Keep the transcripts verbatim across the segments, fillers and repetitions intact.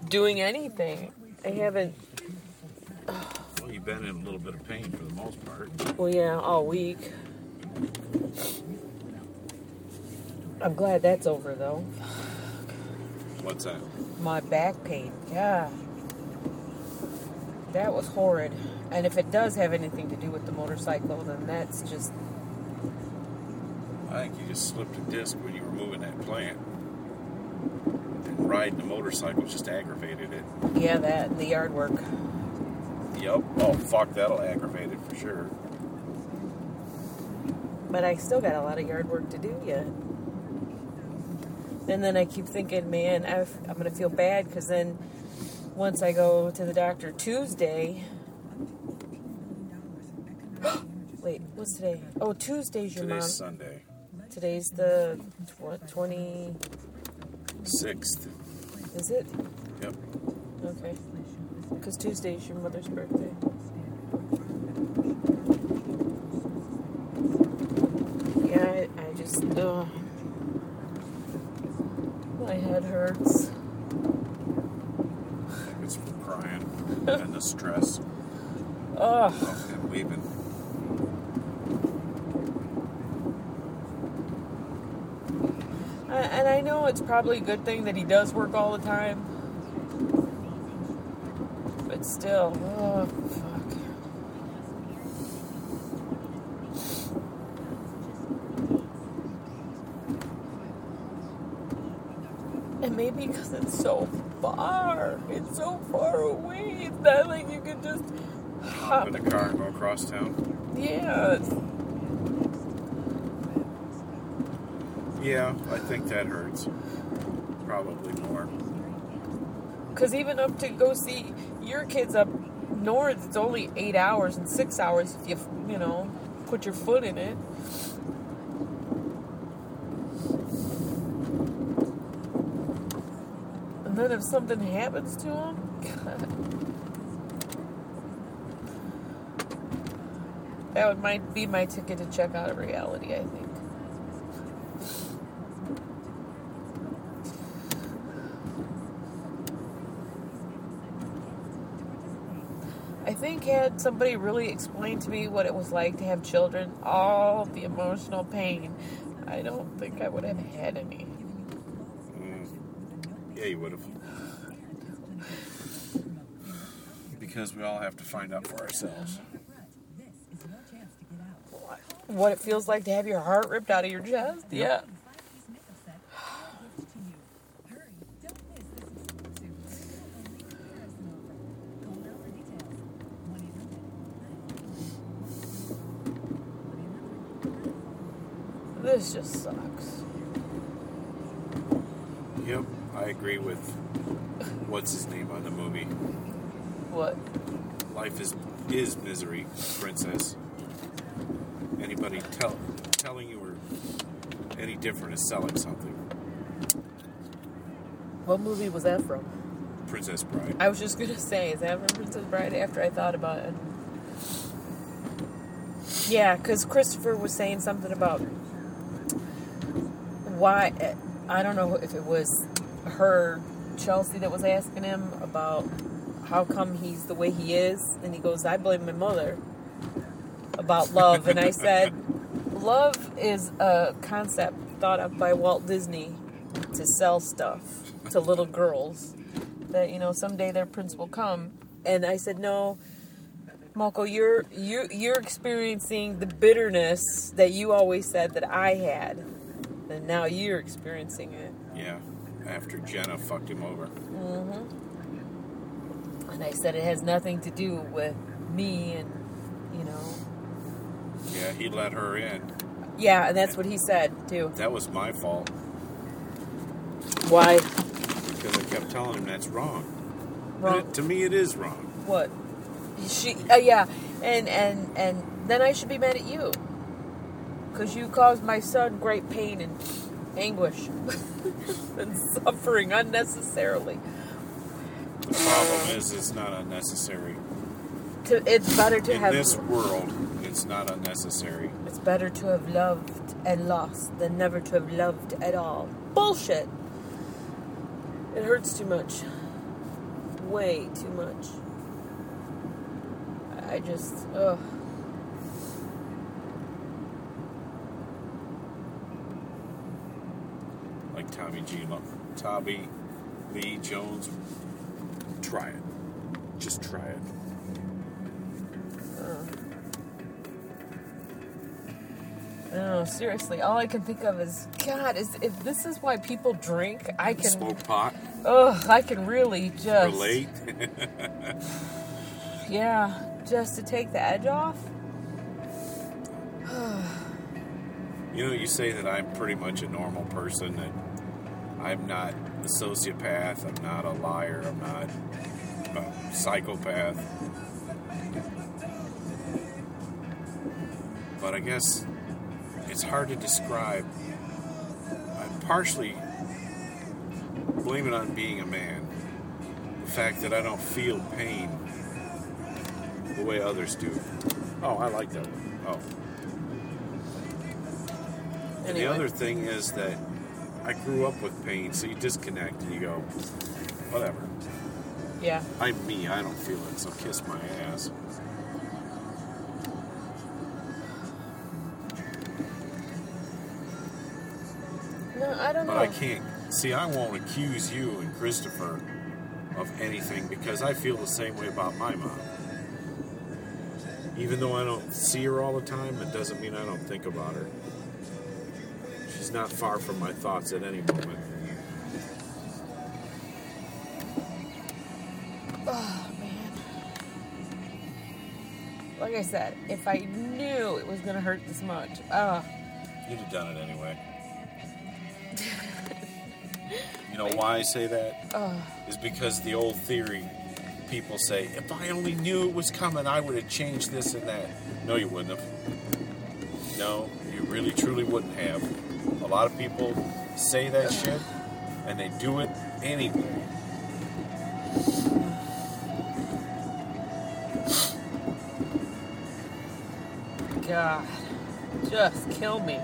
doing anything. I haven't... Well, you've been in a little bit of pain for the most part. Well, yeah, all week. I'm glad that's over, though. What's that? My back pain. Yeah. That was horrid. And if it does have anything to do with the motorcycle, then that's just... I think you just slipped a disc when you were moving that plant. And riding the motorcycle just aggravated it. Yeah, that, the yard work. Yup. Oh, fuck, that'll aggravate it for sure. But I still got a lot of yard work to do yet. And then I keep thinking, man, I've, I'm going to feel bad because then once I go to the doctor Tuesday... Wait, what's today? Oh, Tuesday's your Today's mom. Sunday. Today's the tw- twenty... Sixth. Is it? Yep. Okay. Because Tuesday's your mother's birthday. Yeah, I, I just... Ugh. My head hurts. I think it's from crying and the stress Ugh. of him leaving. And I know it's probably a good thing that he does work all the time. But still, oh, fuck. And maybe because it's so far. It's so far away. It's not like you could just hop in the car and go across town. Yeah. Yeah, I think that hurts. Probably more. Because even up to go see your kids up north, it's only eight hours and six hours if you, you know, put your foot in it. And then if something happens to him, God. That would might be my ticket to check out of reality, I think. I think had somebody really explained to me what it was like to have children, all the emotional pain, I don't think I would have had any. Mm. Yeah, you would have. Because we all have to find out for ourselves. What it feels like to have your heart ripped out of your chest? Yep. Yeah. This just sucks. Yep, I agree with what's his name on the movie. What? Life is is misery, princess. Anybody tell telling you or any different is selling something. What movie was that from? Princess Bride. I was just gonna say, is that from Princess Bride? After I thought about it. Yeah, because Christopher was saying something about why, I don't know if it was her, Chelsea, that was asking him about how come he's the way he is. And he goes, I blame my mother about love. And I said, love is a concept thought up by Walt Disney to sell stuff to little girls. That, you know, someday their prince will come. And I said, no, Moko, you're, you, you're experiencing the bitterness that you always said that I had. And now you're experiencing it. Yeah, after Jenna fucked him over. Mm-hmm. And I said it has nothing to do with me and, you know. Yeah, he let her in. Yeah, and that's what he said, too. That was my fault. Why? Because I kept telling him that's wrong. Wrong. And it, to me, it is wrong. What? She, uh, yeah, and, and, and then I should be mad at you. Because you caused my son great pain and anguish and suffering unnecessarily. The problem is, it's not unnecessary. To, it's better to In have... In this world, it's not unnecessary. It's better to have loved and lost than never to have loved at all. Bullshit! It hurts too much. way too much. I just, ugh. Like Tommy G. Tommy Lee Jones, try it. Just try it. Uh, I don't know, seriously, all I can think of is, God, is if this is why people drink, I can... Smoke pot? Ugh, I can really just... Relate? Yeah, just to take the edge off. You know, you say that I'm pretty much a normal person, that I'm not a sociopath, I'm not a liar, I'm not a psychopath. But I guess it's hard to describe. I partially blame it on being a man. The fact that I don't feel pain the way others do. Oh, I like that one. Oh. And Anyway. the other thing is that I grew up with pain, so you disconnect and you go, whatever. Yeah. I'm me, I don't feel it, so kiss my ass. No, I don't know. But I can't. See, I won't accuse you and Christopher of anything because I feel the same way about my mom. Even though I don't see her all the time, it doesn't mean I don't think about her. She's not far from my thoughts at any moment. Oh, man. Like I said, if I knew it was going to hurt this much, uh, You'd have done it anyway. You know why I say that? uh, Is because the old theory, people say, if I only knew it was coming, I would have changed this and that. No, you wouldn't have. No, you really, truly wouldn't have. A lot of people say that shit, and they do it anyway. God, just kill me.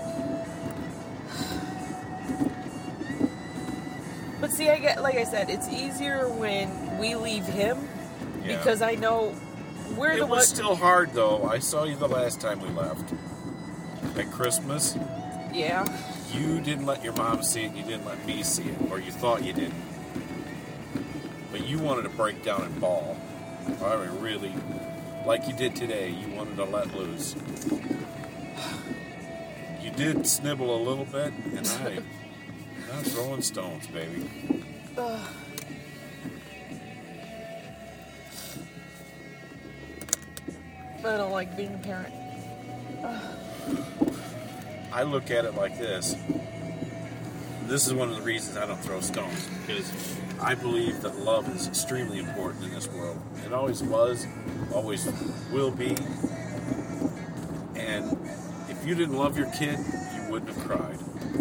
But see, I get, like I said, it's easier when we leave him Yeah. because I know we're It the was ones. still hard, though. I saw you the last time we left. At Christmas, Yeah. you didn't let your mom see it, you didn't let me see it, or you thought you didn't. But you wanted to break down and bawl. I mean, really, like you did today, you wanted to let loose. You did snibble a little bit, and I, I'm throwing stones, baby. Ugh. I don't like being a parent. I look at it like this. This is one of the reasons I don't throw stones, because I believe that love is extremely important in this world. It always was, always will be. And if you didn't love your kid, you wouldn't have cried.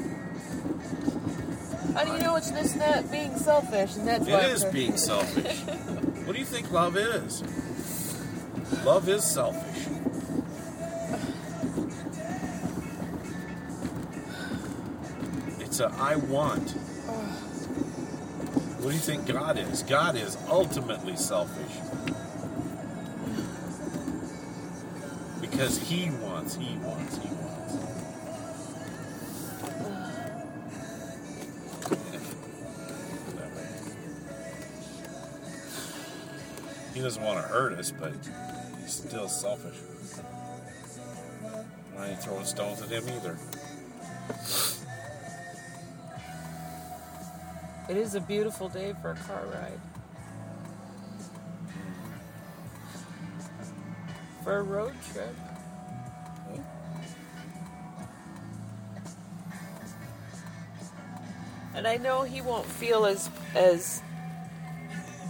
How do you know it's just not being selfish? And that's why It is being selfish. What do you think love is? Love is selfish. It's a I want. What do you think God is? God is ultimately selfish. Because he wants, he wants, he wants. He doesn't want to hurt us, but he's still selfish. I ain't throwing stones at him either. It is a beautiful day for a car ride. For a road trip. And I know he won't feel as as